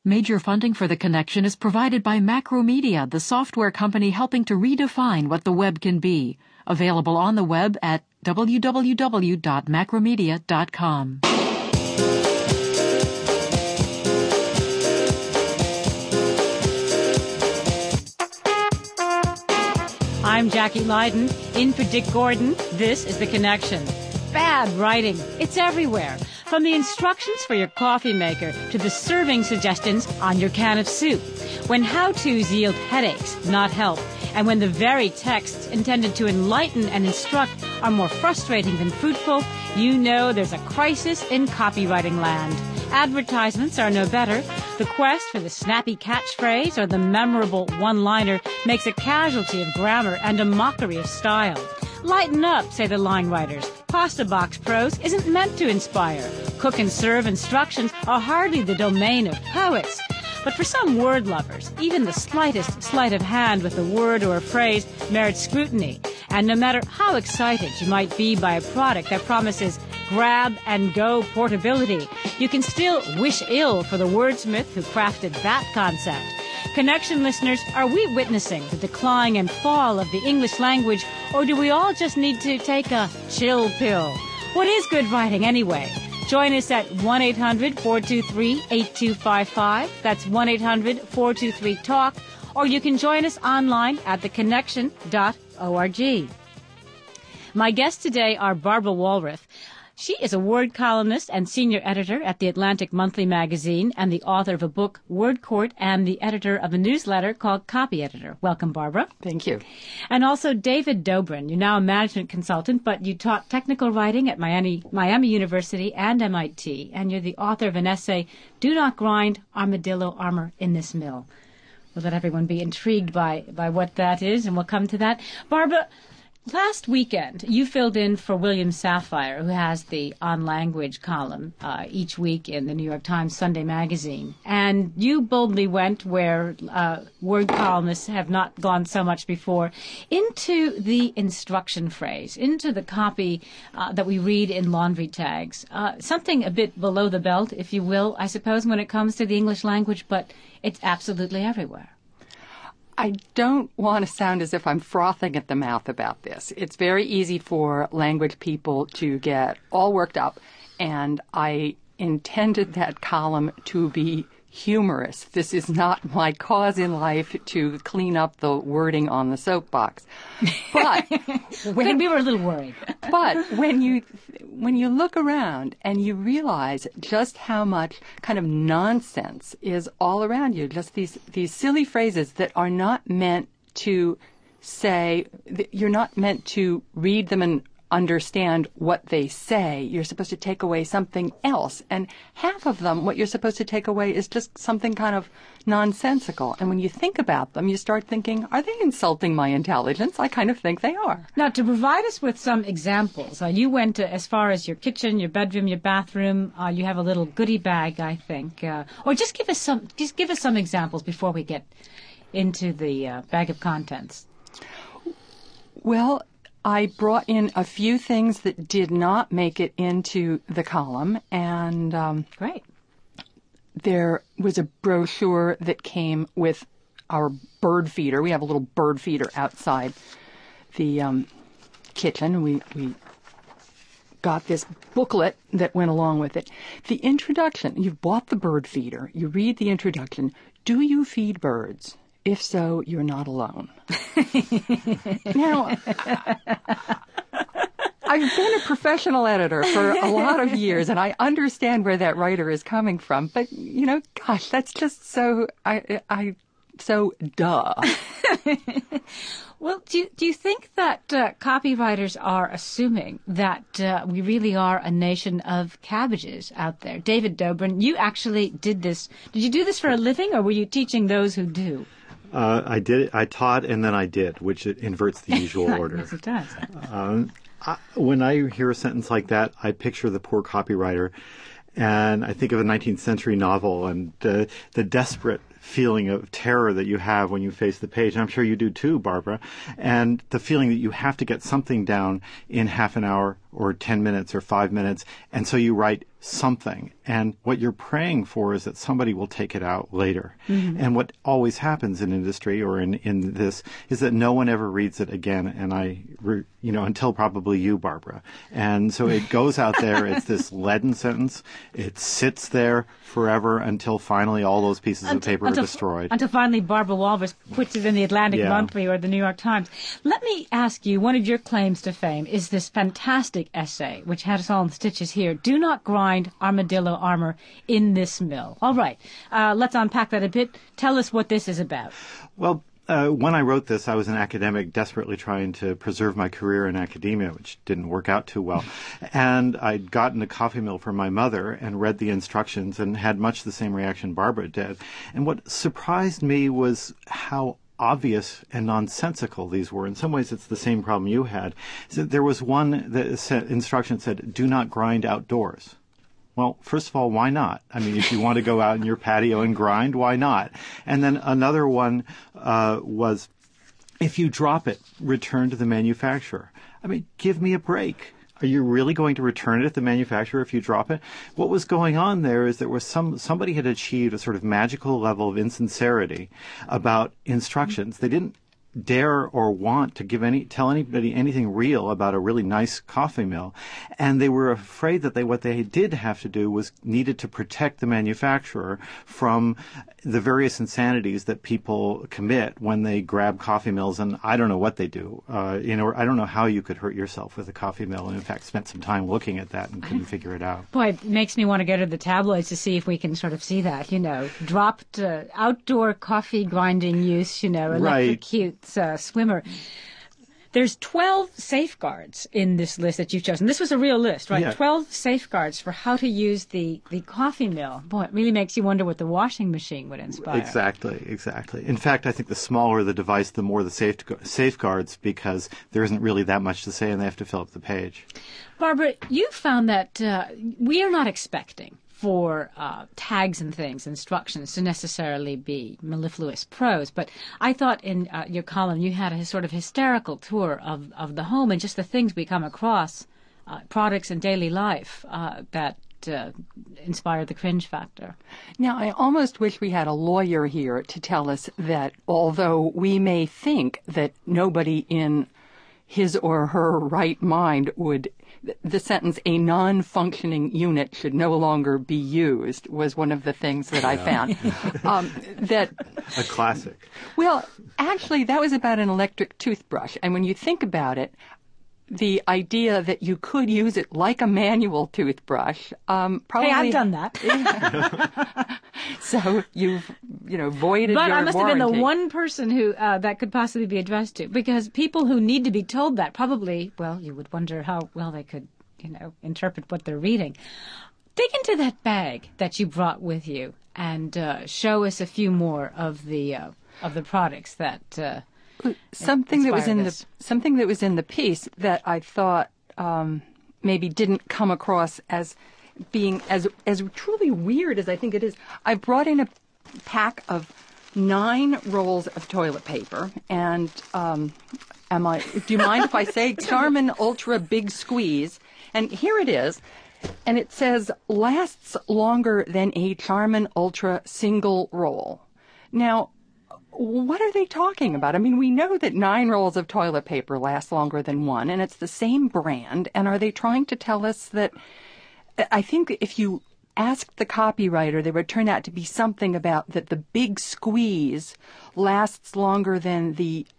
Major funding for The Connection is provided by Macromedia, the software company helping to redefine what the web can be. Available on the web at www.macromedia.com. I'm Jackie Leiden, in for Dick Gordon. This is The Connection. Bad writing. It's everywhere. From the instructions for your coffee maker to the serving suggestions on your can of soup. When how-tos yield headaches, not help, and when the very texts intended to enlighten and instruct are more frustrating than fruitful, you know there's a crisis in copywriting land. Advertisements are no better. The quest for the snappy catchphrase or the memorable one-liner makes a casualty of grammar and a mockery of style. Lighten up, say the line writers. Pasta box prose isn't meant to inspire. Cook and serve instructions are hardly the domain of poets. But for some word lovers, even the slightest sleight of hand with a word or a phrase merits scrutiny. And no matter how excited you might be by a product that promises grab-and-go portability, you can still wish ill for the wordsmith who crafted that concept. Connection listeners, are we witnessing the decline and fall of the English language, or do we all just need to take a chill pill? What is good writing anyway? Join us at 1-800-423-8255. That's 1-800-423-TALK. Or you can join us online at theconnection.org. My guests today are Barbara Walrath. She is a word columnist and senior editor at the Atlantic Monthly magazine and the author of a book, Word Court, and the editor of a newsletter called Copy Editor. Welcome, Barbara. Thank you. And also David Dobrin. You're now a management consultant, but you taught technical writing at Miami University and MIT, and you're the author of an essay, Do Not Grind Armadillo Armor in This Mill. We'll let everyone be intrigued by what that is, and we'll come to that. Barbara, last weekend, you filled in for William Safire, who has the On Language column each week in the New York Times Sunday magazine. And you boldly went where word columnists have not gone so much before, into the instruction phrase, into the copy that we read in laundry tags. Something a bit below the belt, if you will, I suppose, when it comes to the English language, but it's absolutely everywhere. I don't want to sound as if I'm frothing at the mouth about this. It's very easy for language people to get all worked up, and I intended that column to be humorous. This is not my cause in life to clean up the wording on the soapbox. But we were a little worried. But when you look around and you realize just how much kind of nonsense is all around you, just these silly phrases that are not meant to say, you're not meant to read them and understand what they say. You're supposed to take away something else. And half of them, what you're supposed to take away is just something kind of nonsensical. And when you think about them, you start thinking, are they insulting my intelligence? I kind of think they are. Now, to provide us with some examples, you went as far as your kitchen, your bedroom, your bathroom. You have a little goodie bag, I think. Or just give us some examples before we get into the bag of contents. Well, I brought in a few things that did not make it into the column, and great. There was a brochure that came with our bird feeder. We have a little bird feeder outside the kitchen. We got this booklet that went along with it. The introduction, you've bought the bird feeder. You read the introduction. Do you feed birds? If so, you're not alone. Now, I've been a professional editor for a lot of years, and I understand where that writer is coming from. But, gosh, that's just so, so duh. Well, do you think that copywriters are assuming that we really are a nation of cabbages out there? David Dobrin, you actually did this. Did you do this for a living, or were you teaching those who do? I did. I taught and then I did, which it inverts the usual order. Yes, it does. When I hear a sentence like that, I picture the poor copywriter, and I think of a 19th century novel and the desperate feeling of terror that you have when you face the page. And I'm sure you do too, Barbara. And the feeling that you have to get something down in half an hour or 10 minutes or 5 minutes. And so you write something. And what you're praying for is that somebody will take it out later. Mm-hmm. And what always happens in industry or in this is that no one ever reads it again. And until probably you, Barbara. And so it goes out there. It's this leaden sentence. It sits there forever until finally all those pieces of paper are destroyed. Until finally Barbara Walrus puts it in the Atlantic Monthly or the New York Times. Let me ask you, one of your claims to fame is this fantastic essay, which had us all in stitches here. Do not grind armadillo armor in this mill. All right. Let's unpack that a bit. Tell us what this is about. Well, when I wrote this, I was an academic desperately trying to preserve my career in academia, which didn't work out too well. And I'd gotten a coffee mill for my mother and read the instructions and had much the same reaction Barbara did. And what surprised me was how obvious and nonsensical these were. In some ways, it's the same problem you had. So there was one instruction that said, do not grind outdoors. Well, first of all, why not? I mean, if you want to go out in your patio and grind, why not? And then another one was, if you drop it, return to the manufacturer. I mean, give me a break. Are you really going to return it at the manufacturer if you drop it? What was going on there is there was somebody had achieved a sort of magical level of insincerity about instructions. They didn't dare or want to tell anybody anything real about a really nice coffee mill, and they were afraid that what they did have to do was needed to protect the manufacturer from the various insanities that people commit when they grab coffee mills, and I don't know what they do. I don't know how you could hurt yourself with a coffee mill, and in fact spent some time looking at that and couldn't figure it out. Boy, it makes me want to go to the tabloids to see if we can sort of see that, dropped outdoor coffee grinding use, electrocute swimmer. There's 12 safeguards in this list that you've chosen. This was a real list, right? Yeah. 12 safeguards for how to use the coffee mill. Boy, it really makes you wonder what the washing machine would inspire. Exactly. In fact, I think the smaller the device, the more the safeguards, because there isn't really that much to say and they have to fill up the page. Barbara, you found that we are not expecting for tags and things, instructions, to necessarily be mellifluous prose. But I thought in your column you had a sort of hysterical tour of the home and just the things we come across, products in daily life that inspired the cringe factor. Now, I almost wish we had a lawyer here to tell us that although we may think that nobody in his or her right mind would, the sentence, a non-functioning unit should no longer be used, was one of the things that I found. A classic. Well, actually, that was about an electric toothbrush. And when you think about it, the idea that you could use it like a manual toothbrush, probably. Hey, I've done that. So you've, voided your warranty. But I must have been the one person who that could possibly be addressed to, because people who need to be told that probably, well, you would wonder how well they could, interpret what they're reading. Dig into that bag that you brought with you and show us a few more of the products that. Something that was in the piece that I thought maybe didn't come across as being as truly weird as I think it is. I brought in a pack of 9 rolls of toilet paper, and do you mind if I say Charmin Ultra Big Squeeze? And here it is, and it says lasts longer than a Charmin Ultra single roll. Now, what are they talking about? I mean, we know that 9 rolls of toilet paper last longer than 1, and it's the same brand. And are they trying to tell us that? I think if you asked the copywriter, there would turn out to be something about that the Big Squeeze lasts longer than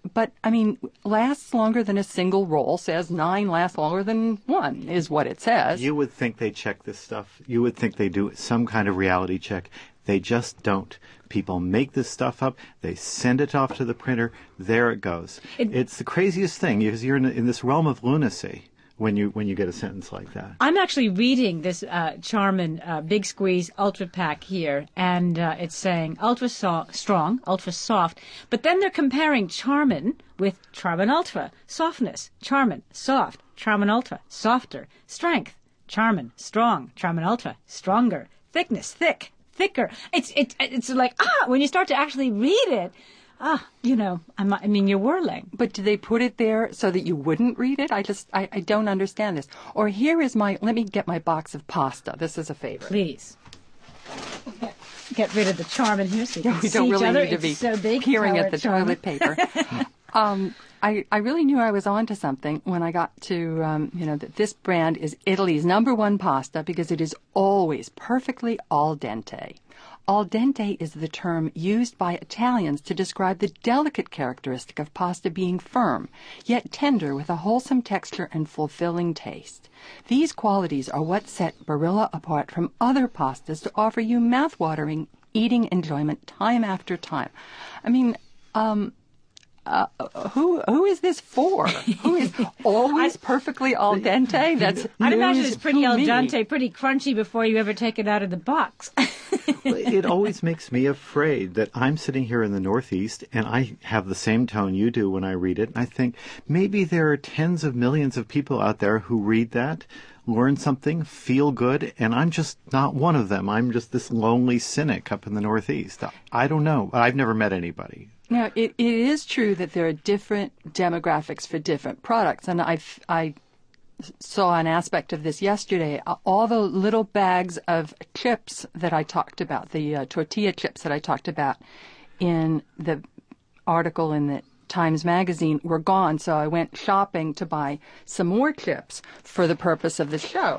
lasts longer than a single roll. Says 9 lasts longer than 1 is what it says. You would think they check this stuff. You would think they do some kind of reality check. They just don't. People make this stuff up. They send it off to the printer. There it goes. It's the craziest thing because you're in this realm of lunacy when you get a sentence like that. I'm actually reading this Charmin Big Squeeze Ultra Pack here, and it's saying ultra strong, ultra soft. But then they're comparing Charmin with Charmin Ultra. Softness, Charmin, soft. Charmin Ultra, softer. Strength, Charmin, strong. Charmin Ultra, stronger. Thickness, thicker. It's like, when you start to actually read it, You're whirling. But do they put it there so that you wouldn't read it? I don't understand this. Or here is let me get my box of pasta. This is a favorite. Please. Get rid of the charm in here so you can We see don't each really other. need to It's be so big. peering at the charm. toilet paper. I really knew I was onto something when I got to, that this brand is Italy's #1 pasta because it is always perfectly al dente. Al dente is the term used by Italians to describe the delicate characteristic of pasta being firm, yet tender with a wholesome texture and fulfilling taste. These qualities are what set Barilla apart from other pastas to offer you mouth-watering eating enjoyment time after time. I mean, who is this for? Who is always perfectly al dente? That's I'd imagine news it's pretty to al me. dente, pretty crunchy before you ever take it out of the box. It always makes me afraid that I'm sitting here in the Northeast and I have the same tone you do when I read it. And I think maybe there are tens of millions of people out there who read that, learn something, feel good, and I'm just not one of them. I'm just this lonely cynic up in the Northeast. I don't know. I've never met anybody. Now, it is true that there are different demographics for different products, and I saw an aspect of this yesterday. All the little bags of chips that I talked about, the tortilla chips that I talked about in the article in the Times Magazine were gone, so I went shopping to buy some more chips for the purpose of the show.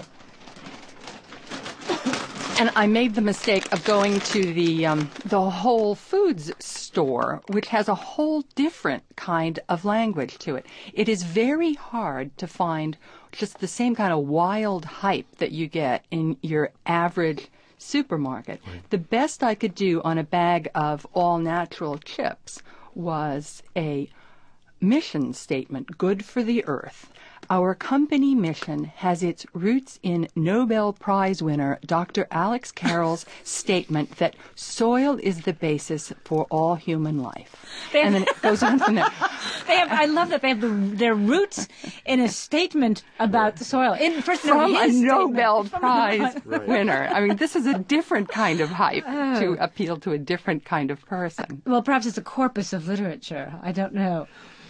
And I made the mistake of going to the Whole Foods store, which has a whole different kind of language to it. It is very hard to find just the same kind of wild hype that you get in your average supermarket. Right. The best I could do on a bag of all-natural chips was a mission statement, good for the earth. Our company mission has its roots in Nobel Prize winner Dr. Alex Carroll's statement that soil is the basis for all human life. And then it goes on from there. I love that they have their roots in a statement about the soil. From a Nobel Prize winner. I mean, this is a different kind of hype to appeal to a different kind of person. Well, perhaps it's a corpus of literature. I don't know.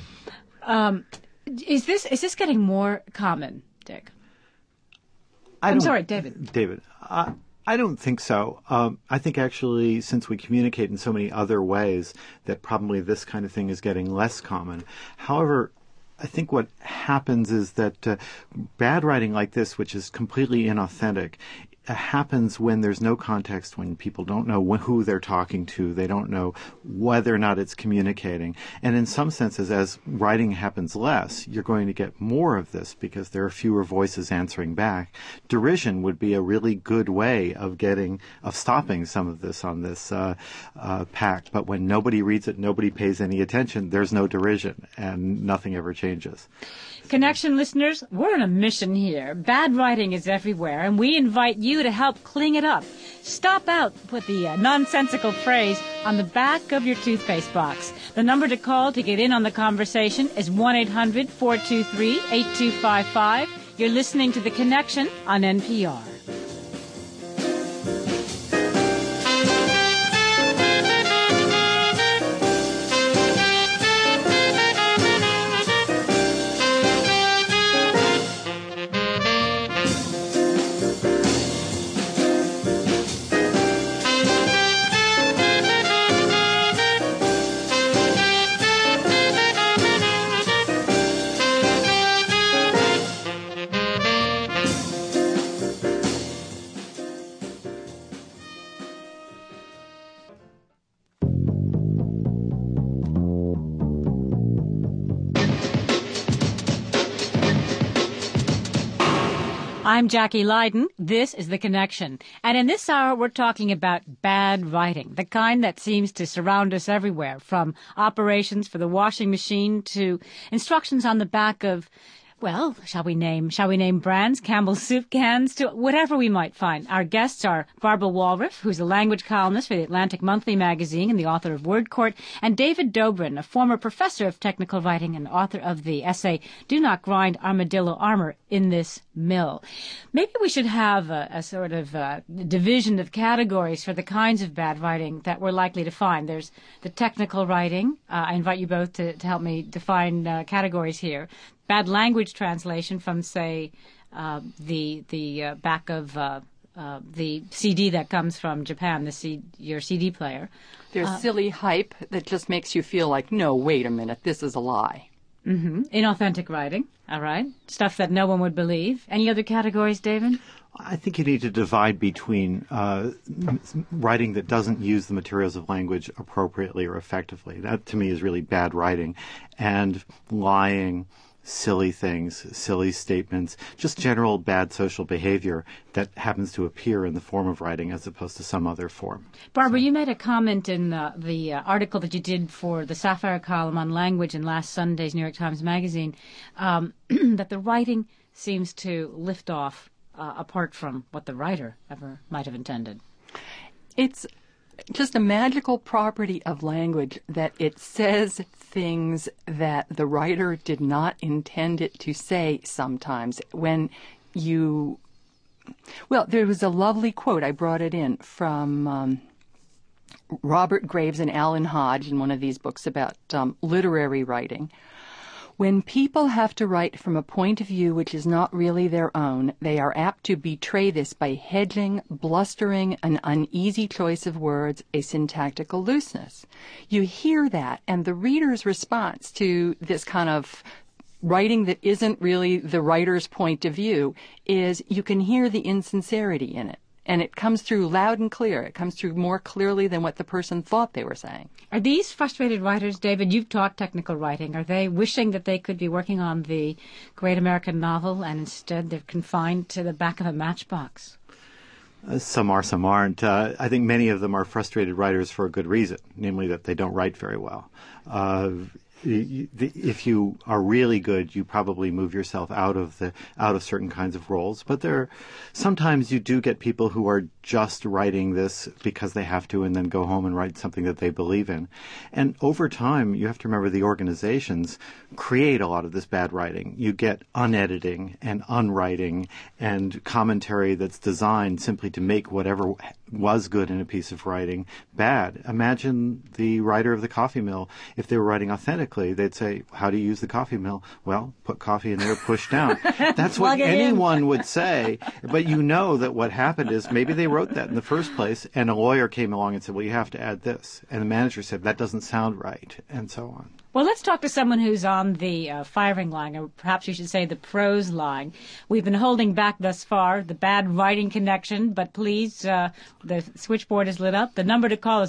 Is this getting more common, Dick? I'm sorry, David. David, I don't think so. I think actually, since we communicate in so many other ways, that probably this kind of thing is getting less common. However, I think what happens is that bad writing like this, which is completely inauthentic, happens when there's no context, when people don't know who they're talking to, they don't know whether or not it's communicating. And in some senses, as writing happens less, you're going to get more of this because there are fewer voices answering back. Derision would be a really good way of stopping some of this on this pack. But when nobody reads it, nobody pays any attention, there's no derision, and nothing ever changes. Connection listeners, we're on a mission here. Bad writing is everywhere, and we invite you to help clean it up. Stop out, put the nonsensical phrase on the back of your toothpaste box. The number to call to get in on the conversation is 1-800-423-8255. You're listening to The Connection on NPR. I'm Jackie Leiden. This is The Connection. And in this hour, we're talking about bad writing, the kind that seems to surround us everywhere, from operations for the washing machine to instructions on the back of Well, shall we name brands, Campbell's soup cans, to whatever we might find. Our guests are Barbara Walraff, who's a language columnist for the Atlantic Monthly magazine and the author of Word Court, and David Dobrin, a former professor of technical writing and author of the essay, Do Not Grind Armadillo Armor in This Mill. Maybe we should have a sort of division of categories for the kinds of bad writing that we're likely to find. There's the technical writing. I invite you both to help me define categories here. Bad language translation from, say, the back of the CD that comes from Japan, your CD player. There's silly hype that just makes you feel like, no, wait a minute, this is a lie. Mm-hmm. Inauthentic writing, all right. Stuff that no one would believe. Any other categories, David? I think you need to divide between writing that doesn't use the materials of language appropriately or effectively. That, to me, is really bad writing. And lying, silly things, silly statements, just general bad social behavior that happens to appear in the form of writing as opposed to some other form. Barbara, you made a comment in the article that you did for the Sapphire column on language in last Sunday's New York Times Magazine that the writing seems to lift off apart from what the writer ever might have intended. It's just a magical property of language that it says things that the writer did not intend it to say sometimes. Well, there was a lovely quote, I brought it in, from Robert Graves and Alan Hodge in one of these books about literary writing. When people have to write from a point of view which is not really their own, they are apt to betray this by hedging, blustering, an uneasy choice of words, a syntactical looseness. You hear that, and the reader's response to this kind of writing that isn't really the writer's point of view is you can hear the insincerity in it. And it comes through loud and clear. It comes through more clearly than what the person thought they were saying. Are these frustrated writers, David, you've taught technical writing, are they wishing that they could be working on the great American novel and instead they're confined to the back of a matchbox? Some are, some aren't. I think many of them are frustrated writers for a good reason, namely that they don't write very well. If you are really good, you probably move yourself out of certain kinds of roles. But sometimes you do get people who are just writing this because they have to and then go home and write something that they believe in. And over time, you have to remember the organizations create a lot of this bad writing. You get unediting and unwriting and commentary that's designed simply to make whatever was good in a piece of writing bad. Imagine the writer of the coffee mill. If they were writing authentically, they'd say, how do you use the coffee mill? Well, put coffee in there, push down. That's what anyone would say. But you know that what happened is maybe they wrote that in the first place and a lawyer came along and said, well, you have to add this. And the manager said, that doesn't sound right, and so on. Well, let's talk to someone who's on the firing line, or perhaps you should say the prose line. We've been holding back thus far the bad writing connection, but please, the switchboard is lit up. The number to call is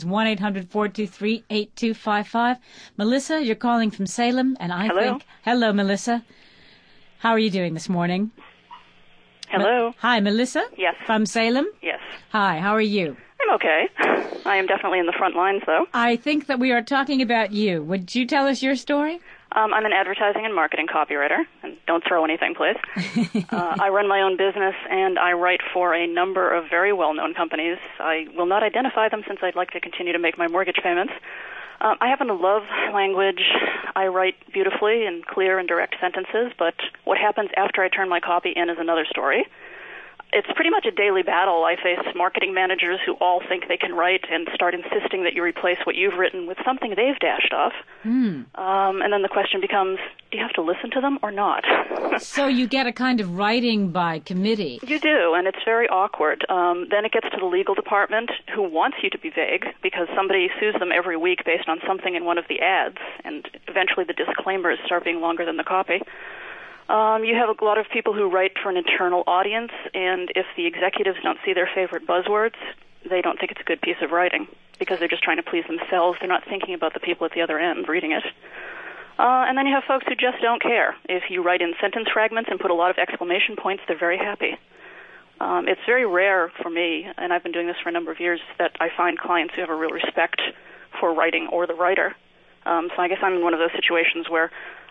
1-800-423-8255. Melissa, you're calling from Salem, and Hello, Melissa. How are you doing this morning? Hello. Hi, Melissa? Yes. From Salem? Yes. Hi, how are you? I'm okay. I am definitely in the front lines, though. I think that we are talking about you. Would you tell us your story? I'm an advertising and marketing copywriter, and don't throw anything, please. I run my own business, and I write for a number of very well-known companies. I will not identify them since I'd like to continue to make my mortgage payments. I happen to love language. I write beautifully in clear and direct sentences, but what happens after I turn my copy in is another story. It's pretty much a daily battle. I face marketing managers who all think they can write and start insisting that you replace what you've written with something they've dashed off. And then the question becomes, do you have to listen to them or not? So you get a kind of writing by committee. You do, and it's very awkward. Then it gets to the legal department, who wants you to be vague because somebody sues them every week based on something in one of the ads, and eventually the disclaimers start being longer than the copy. You have a lot of people who write for an internal audience, and if the executives don't see their favorite buzzwords, they don't think it's a good piece of writing because they're just trying to please themselves. They're not thinking about the people at the other end reading it. And then you have folks who just don't care. If you write in sentence fragments and put a lot of exclamation points, they're very happy. It's very rare for me, and I've been doing this for a number of years, that I find clients who have a real respect for writing or the writer. So I guess I'm in one of those situations where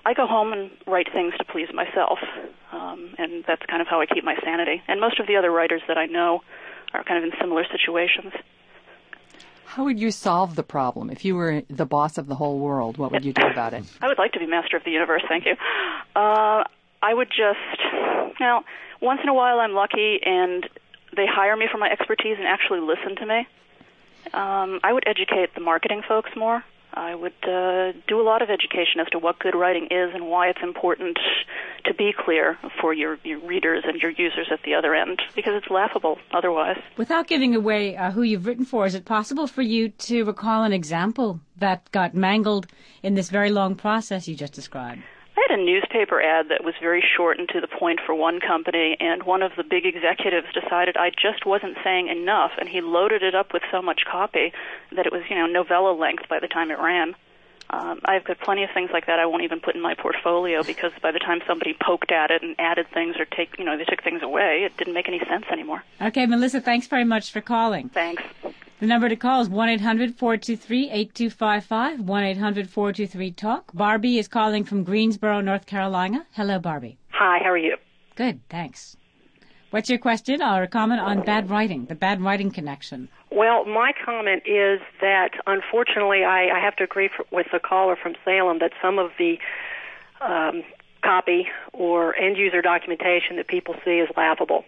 I go home and write things to please myself, and that's kind of how I keep my sanity. And most of the other writers that I know are kind of in similar situations. How would you solve the problem? If you were the boss of the whole world, what would you do about it? I would like to be master of the universe, thank you. I would just, once in a while I'm lucky and they hire me for my expertise and actually listen to me. I would educate the marketing folks more. I would do a lot of education as to what good writing is and why it's important to be clear for your readers and your users at the other end, because it's laughable otherwise. Without giving away who you've written for, is it possible for you to recall an example that got mangled in this very long process you just described? I had a newspaper ad that was very short and to the point for one company, and one of the big executives decided I just wasn't saying enough, and he loaded it up with so much copy that it was, novella length by the time it ran. I've got plenty of things like that I won't even put in my portfolio, because by the time somebody poked at it and added things or they took things away, it didn't make any sense anymore. Okay, Melissa, thanks very much for calling. Thanks. The number to call is 1-800-423-8255, 1-800-423-TALK. Barbie is calling from Greensboro, North Carolina. Hello, Barbie. Hi, how are you? Good, thanks. What's your question or comment on bad writing, the bad writing connection? Well, my comment is that, unfortunately, I have to agree with the caller from Salem that some of the copy or end-user documentation that people see is laughable.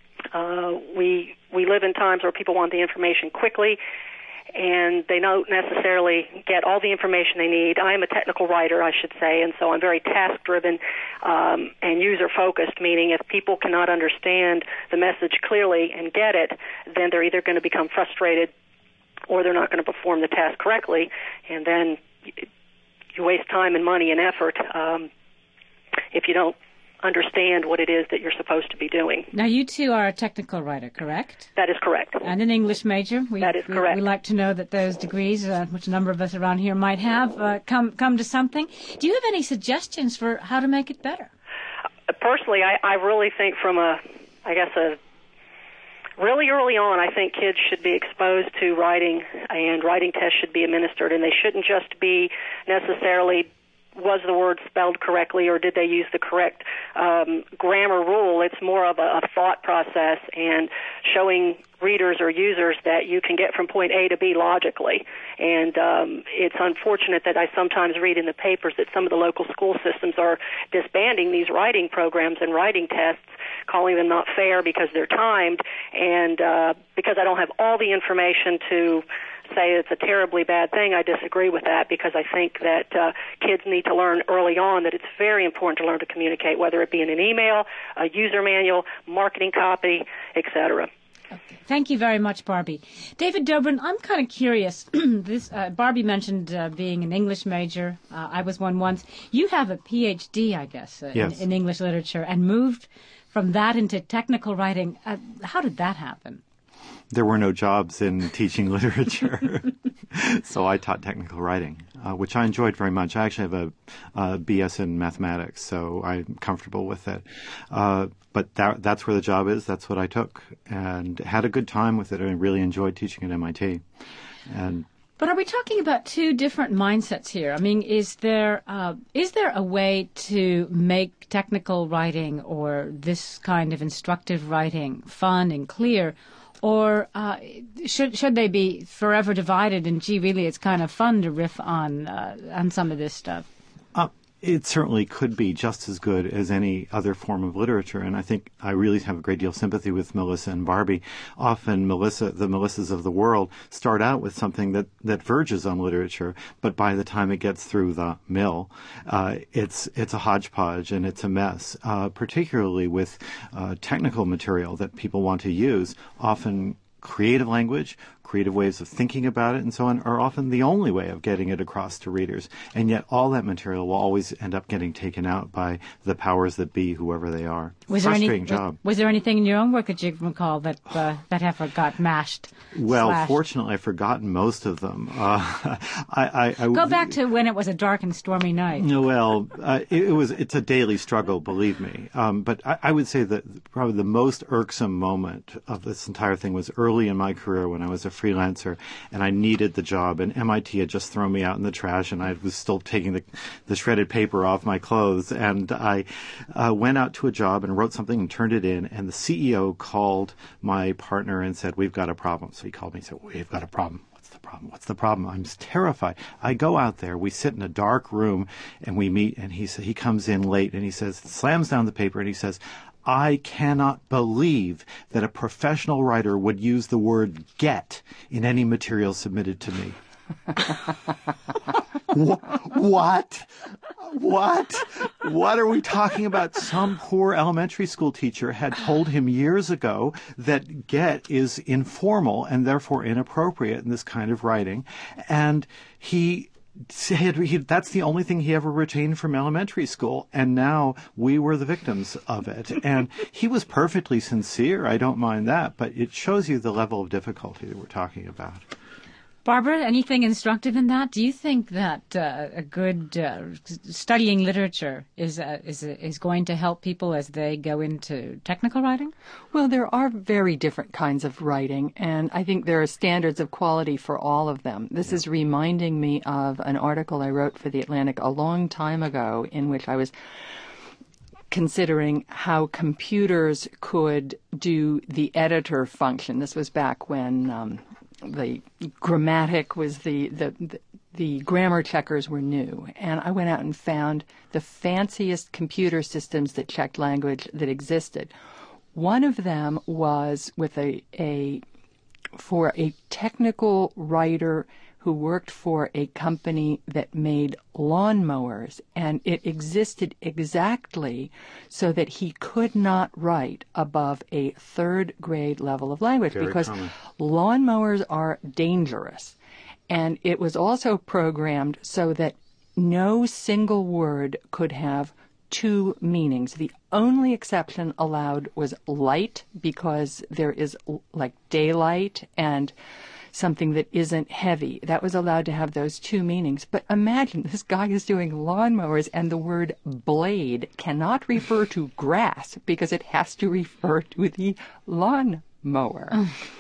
We live in times where people want the information quickly, and they don't necessarily get all the information they need. I am a technical writer, I should say, and so I'm very task-driven and user-focused, meaning if people cannot understand the message clearly and get it, then they're either going to become frustrated or they're not going to perform the task correctly, and then you waste time and money and effort if you don't understand what it is that you're supposed to be doing. Now, you two are a technical writer, correct? That is correct. And an English major. That is correct. We like to know that those degrees, which a number of us around here might have, come to something. Do you have any suggestions for how to make it better? Personally, I really think really early on, I think kids should be exposed to writing, and writing tests should be administered, and they shouldn't just be necessarily was the word spelled correctly or did they use the correct grammar rule. It's more of a thought process and showing readers or users that you can get from point A to B logically. And it's unfortunate that I sometimes read in the papers that some of the local school systems are disbanding these writing programs and writing tests, calling them not fair because they're timed, and because I don't have all the information to say it's a terribly bad thing. I disagree with that, because I think that kids need to learn early on that it's very important to learn to communicate, whether it be in an email, a user manual, marketing copy, etc. Okay. Thank you very much, Barbie. David Dobrin, I'm kind of curious. Barbie mentioned being an English major. I was one once. You have a PhD, I guess, yes, in English literature, and moved from that into technical writing. How did that happen? There were no jobs in teaching literature, so I taught technical writing, which I enjoyed very much. I actually have a BS in mathematics, so I'm comfortable with it. But that's where the job is. That's what I took, and had a good time with it. I really enjoyed teaching at MIT. But are we talking about two different mindsets here? I mean, is there a way to make technical writing or this kind of instructive writing fun and clear? Or should they be forever divided? And gee, really, it's kind of fun to riff on some of this stuff. It certainly could be just as good as any other form of literature, and I think I really have a great deal of sympathy with Melissa and Barbie. Often the Melissas of the world start out with something that verges on literature, but by the time it gets through the mill, it's a hodgepodge and it's a mess, particularly with technical material that people want to use. Often creative language, creative ways of thinking about it, and so on, are often the only way of getting it across to readers. And yet all that material will always end up getting taken out by the powers that be, whoever they are. Frustrating job. Was there anything in your own work that you recall that effort got mashed? Well, slashed? Fortunately, I've forgotten most of them. Go back to when it was a dark and stormy night. Well, it's a daily struggle, believe me. But I would say that probably the most irksome moment of this entire thing was early in my career when I was a freelancer, and I needed the job, and MIT had just thrown me out in the trash, and I was still taking the shredded paper off my clothes, and I went out to a job and wrote something and turned it in, and the CEO called my partner and said, "We've got a problem." So he called me and said, "We've got a problem." What's the problem? I'm terrified. I go out there, we sit in a dark room, and we meet, and he comes in late, and he says, slams down the paper, and he says, "I cannot believe that a professional writer would use the word get in any material submitted to me." What? What are we talking about? Some poor elementary school teacher had told him years ago that get is informal and therefore inappropriate in this kind of writing. And he said that's the only thing he ever retained from elementary school. And now we were the victims of it. And he was perfectly sincere. I don't mind that. But it shows you the level of difficulty that we're talking about. Barbara, anything instructive in that? Do you think that a good studying literature is going to help people as they go into technical writing? Well, there are very different kinds of writing, and I think there are standards of quality for all of them. This is reminding me of an article I wrote for The Atlantic a long time ago in which I was considering how computers could do the editor function. This was back when the grammatic was the grammar checkers were new. And I went out and found the fanciest computer systems that checked language that existed. One of them was with for a technical writer who worked for a company that made lawnmowers, and it existed exactly so that he could not write above a third grade level of language because lawnmowers are dangerous. And it was also programmed so that no single word could have two meanings. The only exception allowed was light, because there is like daylight and something that isn't heavy. That was allowed to have those two meanings. But imagine this guy is doing lawnmowers and the word blade cannot refer to grass because it has to refer to the lawn mower.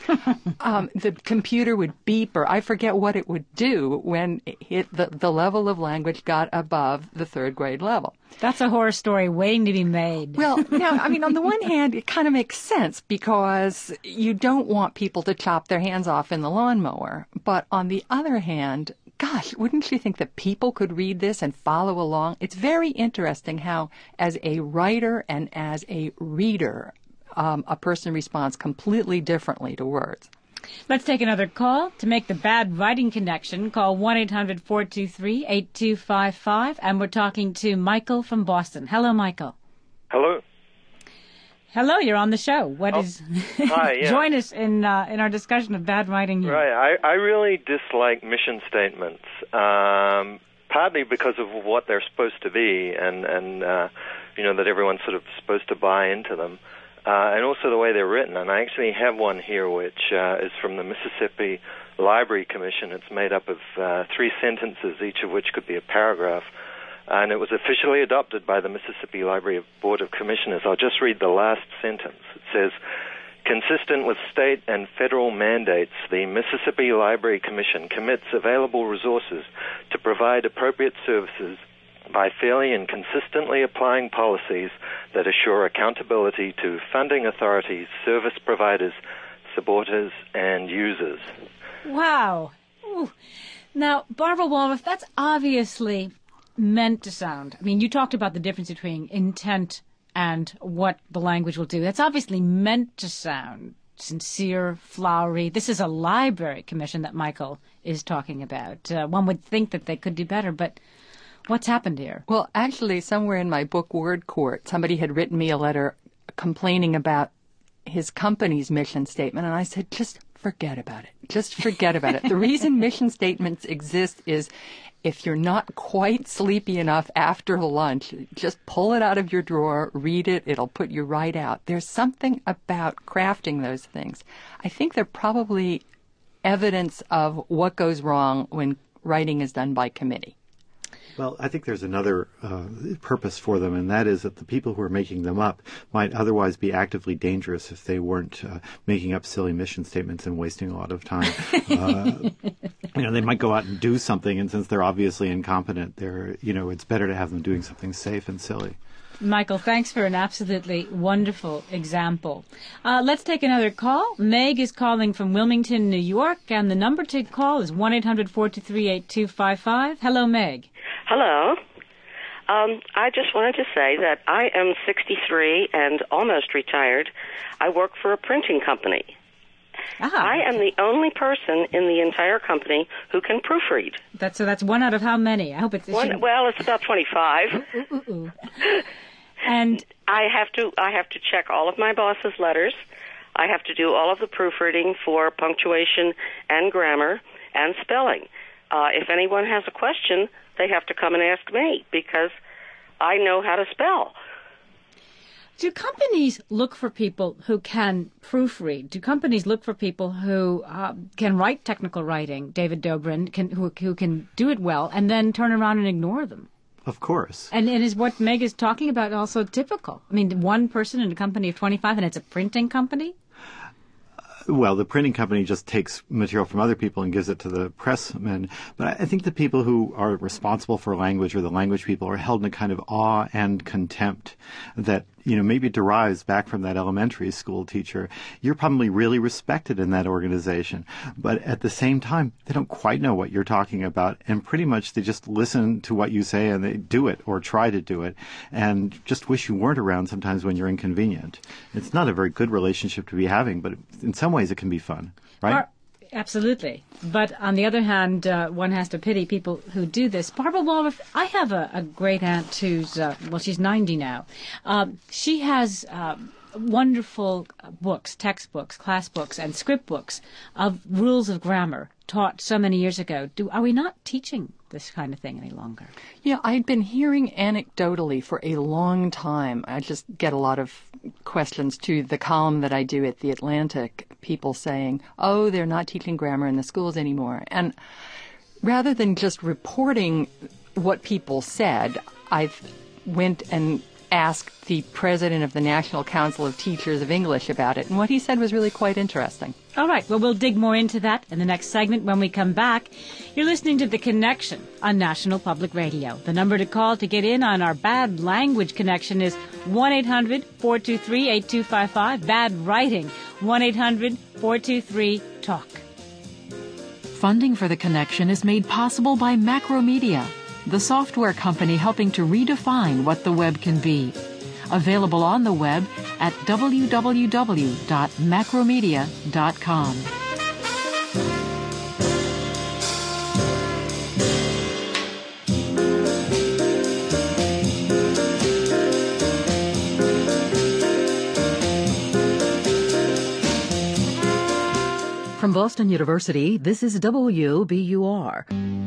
The computer would beep, or I forget what it would do when the level of language got above the third grade level. That's a horror story waiting to be made. Well, now, I mean, on the one hand, it kind of makes sense because you don't want people to chop their hands off in the lawnmower. But on the other hand, gosh, wouldn't you think that people could read this and follow along? It's very interesting how, as a writer and as a reader, a person responds completely differently to words. Let's take another call. To make the bad writing connection, call 1-800-423-8255, and we're talking to Michael from Boston. Hello, Michael. Hello. Hello, you're on the show. Hi, yeah. Join us in our discussion of bad writing here. Right. I really dislike mission statements, partly because of what they're supposed to be, and that everyone's sort of supposed to buy into them. And also the way they're written. And I actually have one here which is from the Mississippi Library Commission. It's made up of 3 sentences, each of which could be a paragraph. And it was officially adopted by the Mississippi Library Board of Commissioners. I'll just read the last sentence. It says, "Consistent with state and federal mandates, the Mississippi Library Commission commits available resources to provide appropriate services by fairly and consistently applying policies that assure accountability to funding authorities, service providers, supporters, and users." Wow. Ooh. Now, Barbara Waldorf, that's obviously meant to sound. I mean, you talked about the difference between intent and what the language will do. That's obviously meant to sound sincere, flowery. This is a library commission that Michael is talking about. One would think that they could do better, but what's happened here? Well, actually, somewhere in my book, Word Court, somebody had written me a letter complaining about his company's mission statement, and I said, just forget about it. Just forget about it. The reason mission statements exist is if you're not quite sleepy enough after lunch, just pull it out of your drawer, read it, it'll put you right out. There's something about crafting those things. I think they're probably evidence of what goes wrong when writing is done by committee. Well, I think there's another purpose for them, and that is that the people who are making them up might otherwise be actively dangerous if they weren't making up silly mission statements and wasting a lot of time. They might go out and do something, and since they're obviously incompetent, it's better to have them doing something safe and silly. Michael, thanks for an absolutely wonderful example. Let's take another call. Meg is calling from Wilmington, New York, and the number to call is 1-800-423-8255. Hello, Meg. Hello. I just wanted to say that I am 63 and almost retired. I work for a printing company. I am the only person in the entire company who can proofread. That's one out of how many? I hope it's one. Well, it's about 25. And I have to check all of my boss's letters. I have to do all of the proofreading for punctuation and grammar and spelling. If anyone has a question, they have to come and ask me because I know how to spell. Do companies look for people who can proofread? Do companies look for people who can write technical writing, David Dobrin, who can do it well, and then turn around and ignore them? Of course. And is what Meg is talking about also typical? I mean, one person in a company of 25, and it's a printing company? Well, the printing company just takes material from other people and gives it to the pressmen. But I think the people who are responsible for language, or the language people, are held in a kind of awe and contempt that, maybe derives back from that elementary school teacher. You're probably really respected in that organization. But at the same time, they don't quite know what you're talking about. And pretty much they just listen to what you say and they do it or try to do it and just wish you weren't around sometimes when you're inconvenient. It's not a very good relationship to be having, but in some ways it can be fun, right? Absolutely. But on the other hand, one has to pity people who do this. Barbara Waldorf, I have a great aunt who's, she's 90 now. She has wonderful books, textbooks, class books, and script books of rules of grammar taught so many years ago. Are we not teaching this kind of thing any longer? Yeah, I'd been hearing anecdotally for a long time. I just get a lot of questions to the column that I do at The Atlantic, people saying, oh, they're not teaching grammar in the schools anymore. And rather than just reporting what people said, I went and asked the president of the National Council of Teachers of English about it, and what he said was really quite interesting. All right, well, we'll dig more into that in the next segment when we come back. You're listening to The Connection on National Public Radio. The number to call to get in on our bad language connection is 1-800-423-8255. Bad writing, 1-800-423-TALK. Funding for The Connection is made possible by Macromedia, the software company helping to redefine what the web can be. Available on the web at www.macromedia.com. From Boston University, this is WBUR.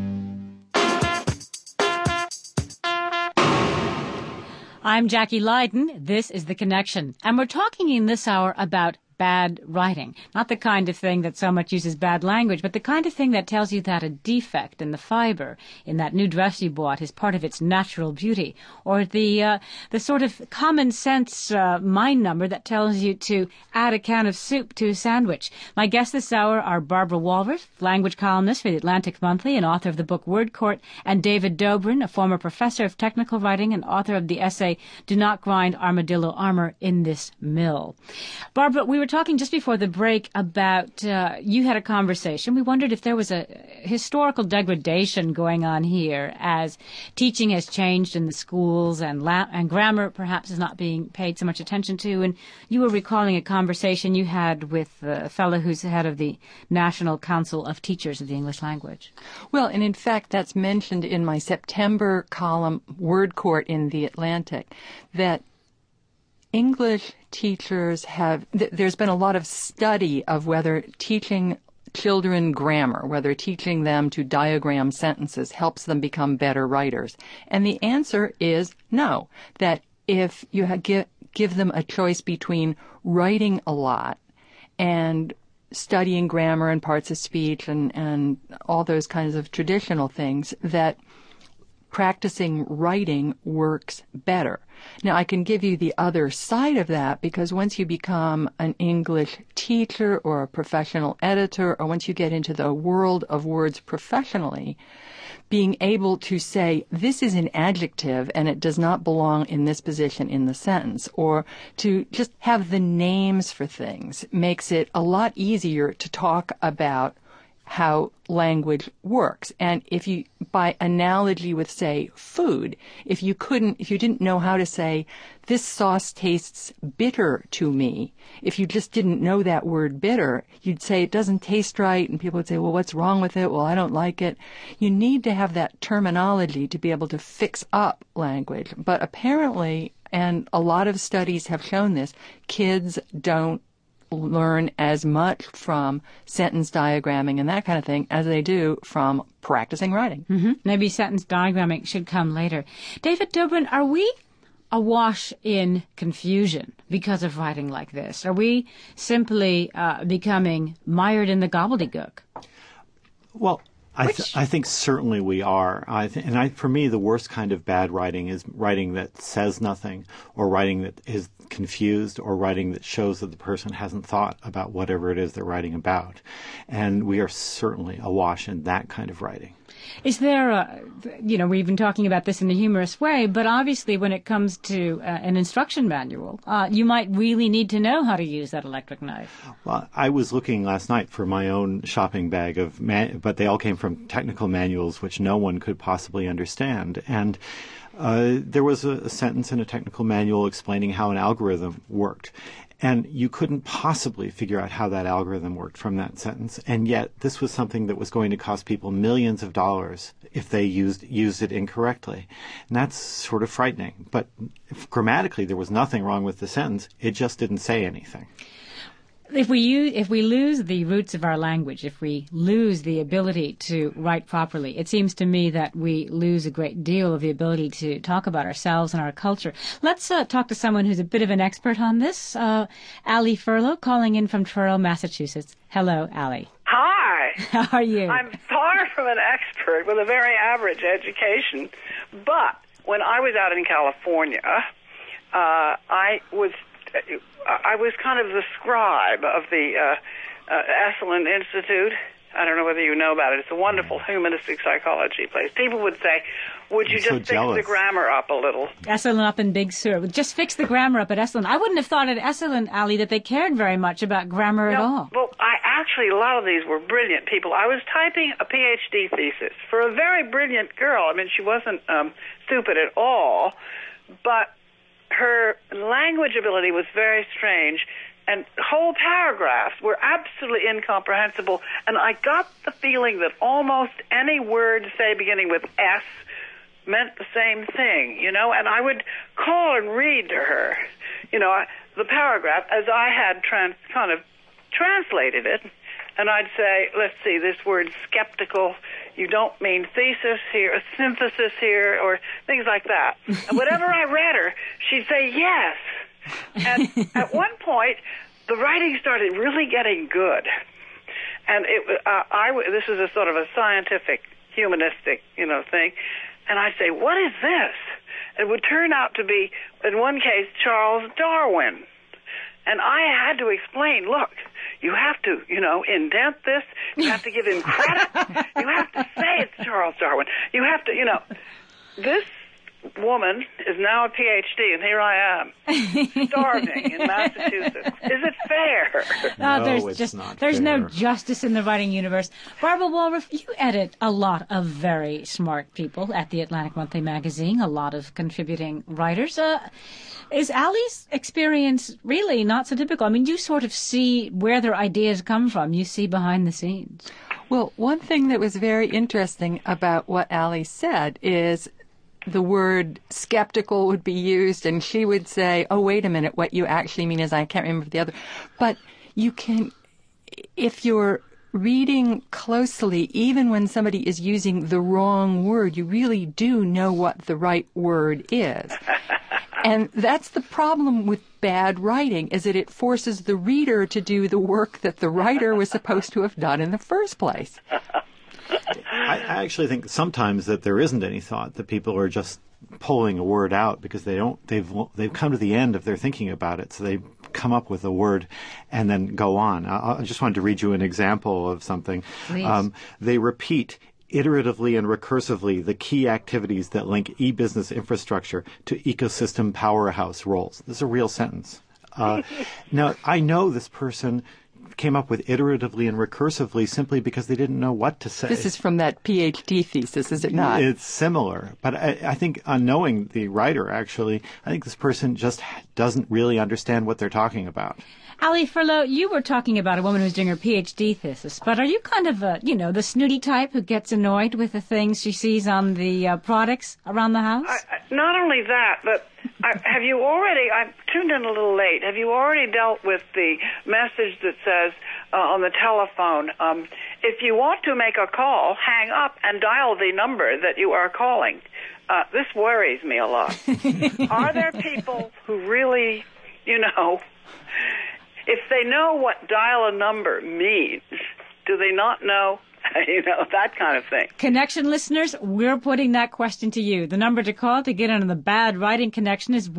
I'm Jackie Leiden. This is The Connection. And we're talking in this hour about bad writing. Not the kind of thing that so much uses bad language, but the kind of thing that tells you that a defect in the fiber in that new dress you bought is part of its natural beauty. Or the sort of common sense mind number that tells you to add a can of soup to a sandwich. My guests this hour are Barbara Waldorf, language columnist for the Atlantic Monthly and author of the book Word Court, and David Dobrin, a former professor of technical writing and author of the essay Do Not Grind Armadillo Armor in This Mill. Barbara, we were talking just before the break about you had a conversation. We wondered if there was a historical degradation going on here as teaching has changed in the schools and grammar perhaps is not being paid so much attention to. And you were recalling a conversation you had with a fellow who's head of the National Council of Teachers of the English Language. Well, and in fact, that's mentioned in my September column, Word Court in The Atlantic, that English teachers there's been a lot of study of whether teaching children grammar, whether teaching them to diagram sentences helps them become better writers. And the answer is no, that if you give them a choice between writing a lot and studying grammar and parts of speech and all those kinds of traditional things, that practicing writing works better. Now, I can give you the other side of that, because once you become an English teacher or a professional editor, or once you get into the world of words professionally, being able to say, this is an adjective and it does not belong in this position in the sentence, or to just have the names for things makes it a lot easier to talk about how language works. And if you, by analogy with, say, food, if you didn't know how to say, this sauce tastes bitter to me, if you just didn't know that word bitter, you'd say it doesn't taste right, and people would say, well, what's wrong with it? Well, I don't like it. You need to have that terminology to be able to fix up language. But apparently, and a lot of studies have shown this, kids don't learn as much from sentence diagramming and that kind of thing as they do from practicing writing. Mm-hmm. Maybe sentence diagramming should come later. David Dobrin, are we awash in confusion because of writing like this? Are we simply becoming mired in the gobbledygook? Well, I think certainly we are. For me, the worst kind of bad writing is writing that says nothing, or writing that is confused, or writing that shows that the person hasn't thought about whatever it is they're writing about. And we are certainly awash in that kind of writing. Is there we've been talking about this in a humorous way, but obviously when it comes to an instruction manual, you might really need to know how to use that electric knife. Well, I was looking last night for my own shopping bag but they all came from technical manuals which no one could possibly understand. And there was a sentence in a technical manual explaining how an algorithm worked. And you couldn't possibly figure out how that algorithm worked from that sentence. And yet this was something that was going to cost people millions of dollars if they used it incorrectly. And that's sort of frightening. But grammatically, there was nothing wrong with the sentence. It just didn't say anything. If we lose the roots of our language, if we lose the ability to write properly, it seems to me that we lose a great deal of the ability to talk about ourselves and our culture. Let's talk to someone who's a bit of an expert on this. Allie Furlow, calling in from Truro, Massachusetts. Hello, Allie. Hi. How are you? I'm far from an expert with a very average education, but when I was out in California, I was kind of the scribe of the Esalen Institute. I don't know whether you know about it. It's a wonderful humanistic psychology place. People would say, would you just fix the grammar up a little? Esalen up in Big Sur. Just fix the grammar up at Esalen. I wouldn't have thought at Esalen, Allie, that they cared very much about grammar at all. Well, a lot of these were brilliant people. I was typing a PhD thesis for a very brilliant girl. I mean, she wasn't stupid at all, but her language ability was very strange, and whole paragraphs were absolutely incomprehensible, and I got the feeling that almost any word, say, beginning with S, meant the same thing, and I would call and read to her, the paragraph as I had kind of translated it, and I'd say, let's see, this word skeptical, you don't mean thesis here, a synthesis here, or things like that. And whatever I read her, she'd say yes. And at one point, the writing started really getting good. And this is a sort of a scientific, humanistic, thing. And I'd say, what is this? It would turn out to be, in one case, Charles Darwin. And I had to explain, look, you have to, indent this. You have to give him credit. You have to say it's Charles Darwin. You have to, this woman is now a PhD, and here I am, starving in Massachusetts. Is it fair? No, it's not There's fair. no justice in the writing universe. Barbara Walraff, you edit a lot of very smart people at the Atlantic Monthly magazine, a lot of contributing writers. Is Allie's experience really not so typical? I mean, you sort of see where their ideas come from. You see behind the scenes. Well, one thing that was very interesting about what Allie said is the word skeptical would be used, and she would say, oh, wait a minute, what you actually mean is, I can't remember the other. But you can, if you're reading closely, even when somebody is using the wrong word, you really do know what the right word is. And that's the problem with bad writing, is that it forces the reader to do the work that the writer was supposed to have done in the first place. I actually think sometimes that there isn't any thought, that people are just pulling a word out because they've come to the end of their thinking about it, so they come up with a word and then go on. I just wanted to read you an example of something. They repeat iteratively and recursively the key activities that link e-business infrastructure to ecosystem powerhouse roles. This is a real sentence. Now, I know this person came up with iteratively and recursively simply because they didn't know what to say. This is from that PhD thesis, is it not? It's similar. But I think, knowing the writer, actually, I think this person just doesn't really understand what they're talking about. Ali Furlow, you were talking about a woman who's doing her PhD thesis, but are you kind of, the snooty type who gets annoyed with the things she sees on the products around the house? Not only that, but have you already, I tuned in a little late, have you already dealt with the message that says on the telephone, if you want to make a call, hang up and dial the number that you are calling? This worries me a lot. Are there people who really, if they know what dial a number means, do they not know, that kind of thing? Connection listeners, we're putting that question to you. The number to call to get on the Bad Writing Connection is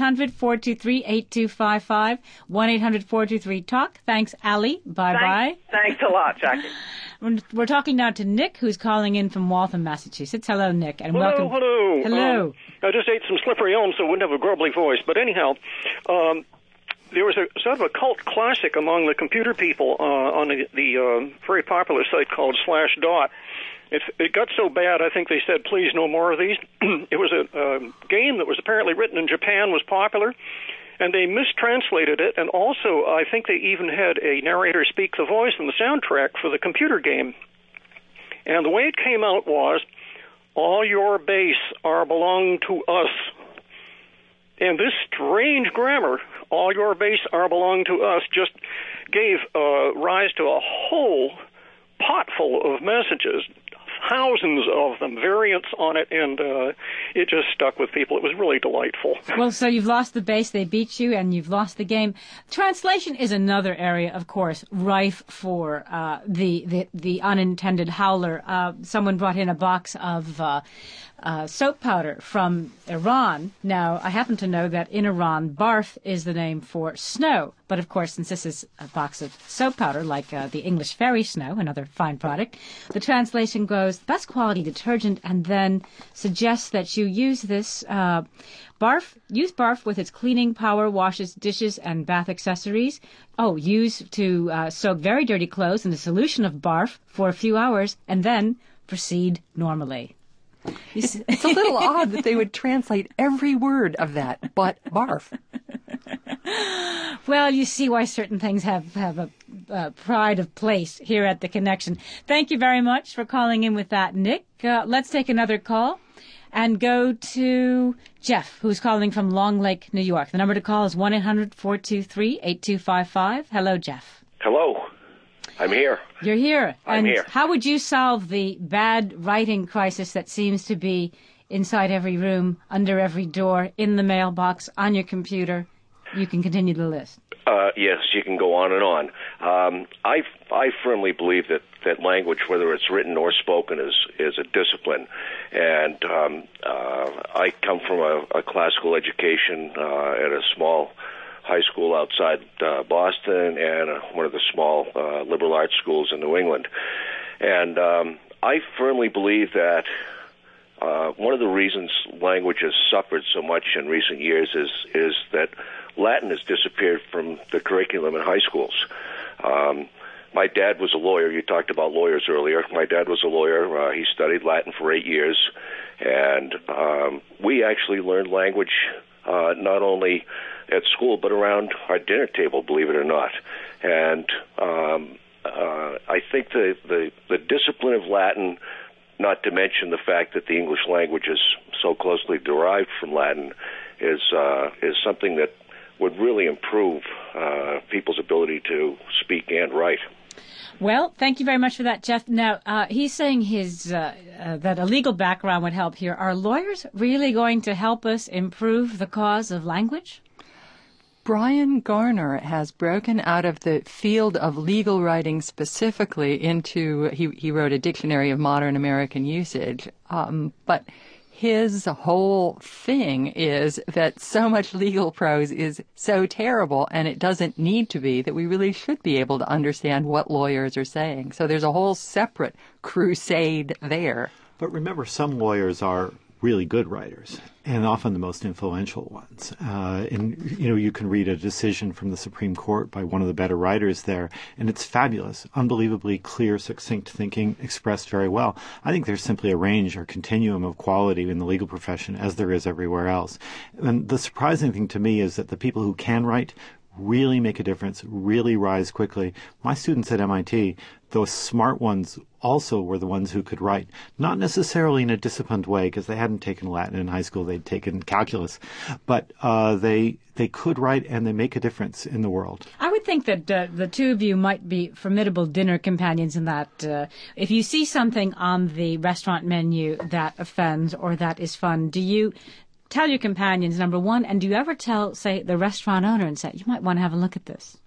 1-800-423-8255, 1-800-423-TALK. Thanks, Ali. Bye-bye. Thanks a lot, Jackie. We're talking now to Nick, who's calling in from Waltham, Massachusetts. Hello, Nick, and welcome. Hello. Hello. I just ate some slippery elm, so I wouldn't have a grumbly voice. But anyhow, there was a sort of a cult classic among the computer people on the very popular site called Slashdot. It got so bad, I think they said, please, no more of these. It was a game that was apparently written in Japan, was popular, and they mistranslated it, and also I think they even had a narrator speak the voice in the soundtrack for the computer game. And the way it came out was, all your base are belong to us. And this strange grammar, all your base are belong to us, just gave rise to a whole pot full of messages, thousands of them, variants on it, and it just stuck with people. It was really delightful. Well, so you've lost the base, they beat you, and you've lost the game. Translation is another area, of course, rife for the unintended howler. Someone brought in a box of soap powder from Iran. Now, I happen to know that in Iran, barf is the name for snow. But, of course, since this is a box of soap powder, like the English Fairy Snow, another fine product, the translation goes, best quality detergent, and then suggests that you use this use barf with its cleaning power, washes dishes and bath accessories. Use to soak very dirty clothes in a solution of barf for a few hours, and then proceed normally. It's a little odd that they would translate every word of that, but barf. Well, you see why certain things have a pride of place here at The Connection. Thank you very much for calling in with that, Nick. Let's take another call and go to Jeff, who's calling from Long Lake, New York. The number to call is 1-800-423-8255. Hello, Jeff. Hello. I'm here. You're here. I'm here. How would you solve the bad writing crisis that seems to be inside every room, under every door, in the mailbox, on your computer? You can continue the list. Yes, you can go on and on. I firmly believe that language, whether it's written or spoken, is a discipline. And I come from a classical education at a small high school outside Boston and one of the small liberal arts schools in New England. And I firmly believe that one of the reasons language has suffered so much in recent years is that Latin has disappeared from the curriculum in high schools. My dad was a lawyer. You talked about lawyers earlier. My dad was a lawyer. He studied Latin for 8 years. And we actually learned language not only at school but around our dinner table, believe it or not. And I think the discipline of Latin, not to mention the fact that the English language is so closely derived from Latin, is something that would really improve people's ability to speak and write. Well, thank you very much for that, Jeff. Now, he's saying that a legal background would help here. Are lawyers really going to help us improve the cause of language? Brian Garner has broken out of the field of legal writing specifically into, he wrote a dictionary of modern American usage, but his whole thing is that so much legal prose is so terrible, and it doesn't need to be, that we really should be able to understand what lawyers are saying. So there's a whole separate crusade there. But remember, some lawyers are really good writers, and often the most influential ones. And, you can read a decision from the Supreme Court by one of the better writers there, and it's fabulous, unbelievably clear, succinct thinking, expressed very well. I think there's simply a range or continuum of quality in the legal profession, as there is everywhere else. And the surprising thing to me is that the people who can write really make a difference, really rise quickly. My students at MIT, those smart ones also were the ones who could write, not necessarily in a disciplined way, because they hadn't taken Latin in high school, they'd taken calculus, but they could write, and they make a difference in the world. I would think that the two of you might be formidable dinner companions in that if you see something on the restaurant menu that offends or that is fun, do you tell your companions, number one, and do you ever tell, say, the restaurant owner and say, you might want to have a look at this?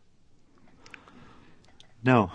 No.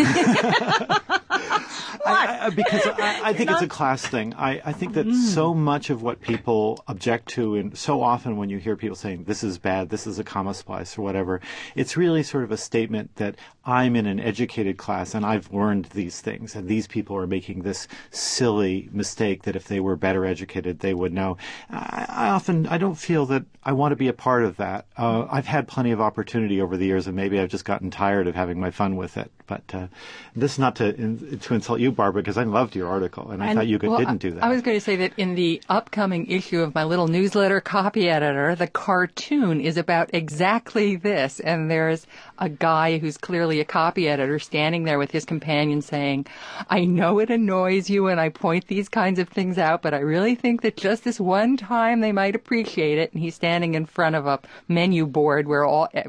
Because I think it's a class thing. I think that so much of what people object to, and so often when you hear people saying, this is bad, this is a comma splice or whatever, it's really sort of a statement that I'm in an educated class and I've learned these things, and these people are making this silly mistake that if they were better educated, they would know. I don't feel that I want to be a part of that. I've had plenty of opportunity over the years, and maybe I've just gotten tired of having my fun with it. But this is not to insult you, Barbara, because I loved your article, and I thought you didn't do that. I was going to say that in the upcoming issue of my little newsletter, Copy Editor, the cartoon is about exactly this. And there's a guy who's clearly a copy editor standing there with his companion saying, I know it annoys you when I point these kinds of things out, but I really think that just this one time they might appreciate it. And he's standing in front of a menu board where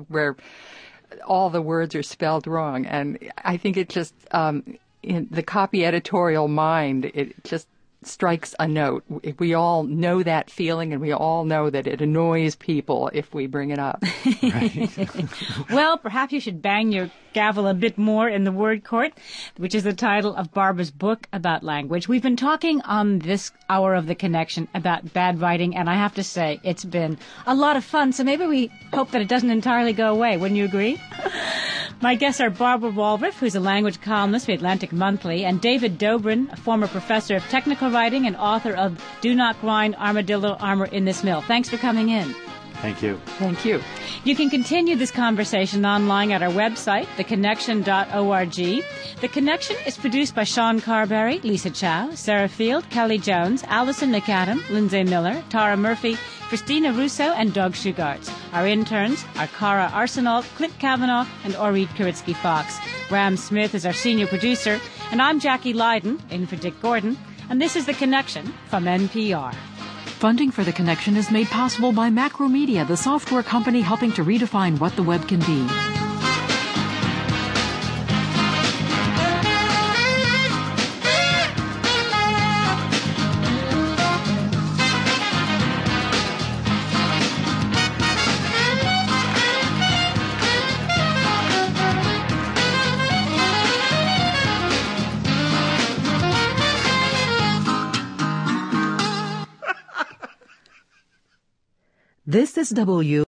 all the words are spelled wrong. And I think it just, in the copy editorial mind, it just strikes a note. We all know that feeling, and we all know that it annoys people if we bring it up. Well, perhaps you should bang your gavel a bit more in the word court, which is the title of Barbara's book about language. We've been talking on this hour of The Connection about bad writing, and I have to say it's been a lot of fun, so maybe we hope that it doesn't entirely go away. Wouldn't you agree? My guests are Barbara Walraff, who's a language columnist for Atlantic Monthly, and David Dobrin, a former professor of technical writing and author of Do Not Grind Armadillo Armor in This Mill. Thanks for coming in. Thank you. Thank you. You can continue this conversation online at our website, theconnection.org. The Connection is produced by Sean Carberry, Lisa Chow, Sarah Field, Kelly Jones, Allison McAdam, Lindsay Miller, Tara Murphy, Christina Russo, and Doug Shugarts. Our interns are Cara Arsenault, Clint Kavanaugh, and Oreed Karitsky-Fox. Graham Smith is our senior producer, and I'm Jackie Leiden, in for Dick Gordon, and this is The Connection from NPR. Funding for The Connection is made possible by Macromedia, the software company helping to redefine what the web can be. This is W.